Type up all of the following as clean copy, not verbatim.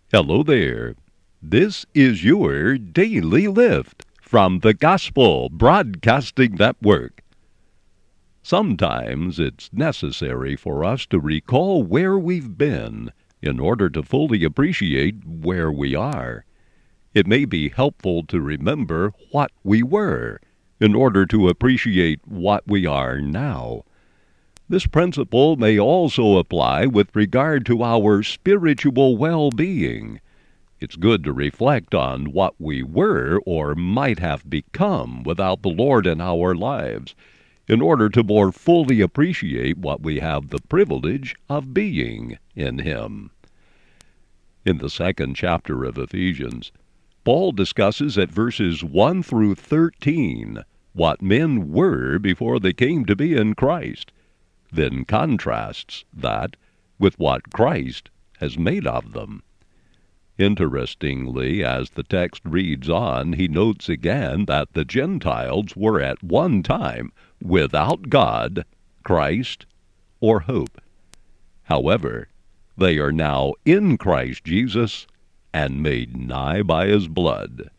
Hello there. This is your Daily Lift from the Gospel Broadcasting Network. Sometimes it's necessary for us to recall where we've been in order to fully appreciate where we are. It may be helpful to remember what we were in order to appreciate what we are now. This principle may also apply with regard to our spiritual well-being. It's good to reflect on what we were or might have become without the Lord in our lives, in order to more fully appreciate what we have the privilege of being in Him. In the second chapter of Ephesians, Paul discusses at verses 1 through 13 what men were before they came to be in Christ, then contrasts that with what Christ has made of them. Interestingly, as the text reads on, he notes again that the Gentiles were at one time without God, Christ, or hope. However, they are now in Christ Jesus and made nigh by His blood.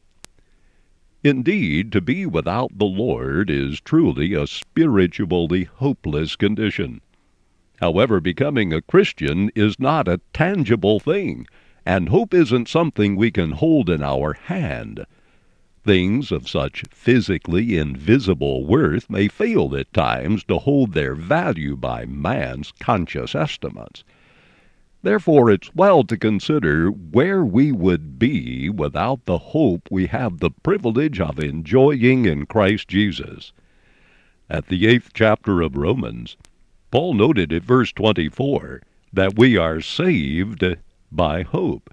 Indeed, to be without the Lord is truly a spiritually hopeless condition. However, becoming a Christian is not a tangible thing, and hope isn't something we can hold in our hand. Things of such physically invisible worth may fail at times to hold their value by man's conscious estimates. Therefore, it's well to consider where we would be without the hope we have the privilege of enjoying in Christ Jesus. At the 8th chapter of Romans, Paul noted at verse 24 that we are saved by hope.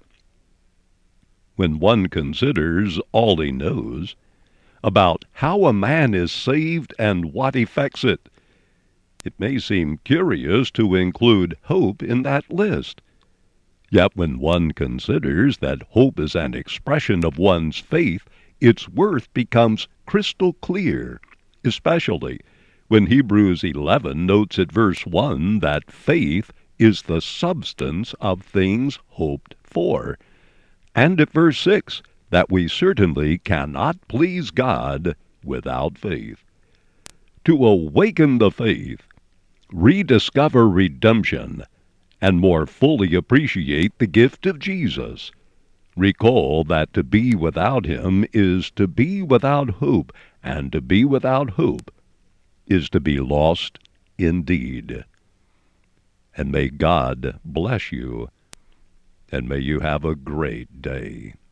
When one considers all he knows about how a man is saved and what effects it, it may seem curious to include hope in that list. Yet when one considers that hope is an expression of one's faith, its worth becomes crystal clear, especially when Hebrews 11 notes at verse 1 that faith is the substance of things hoped for, and at verse 6 that we certainly cannot please God without faith. To awaken the faith, rediscover redemption, and more fully appreciate the gift of Jesus, recall that to be without Him is to be without hope, and to be without hope is to be lost indeed. And may God bless you, and may you have a great day.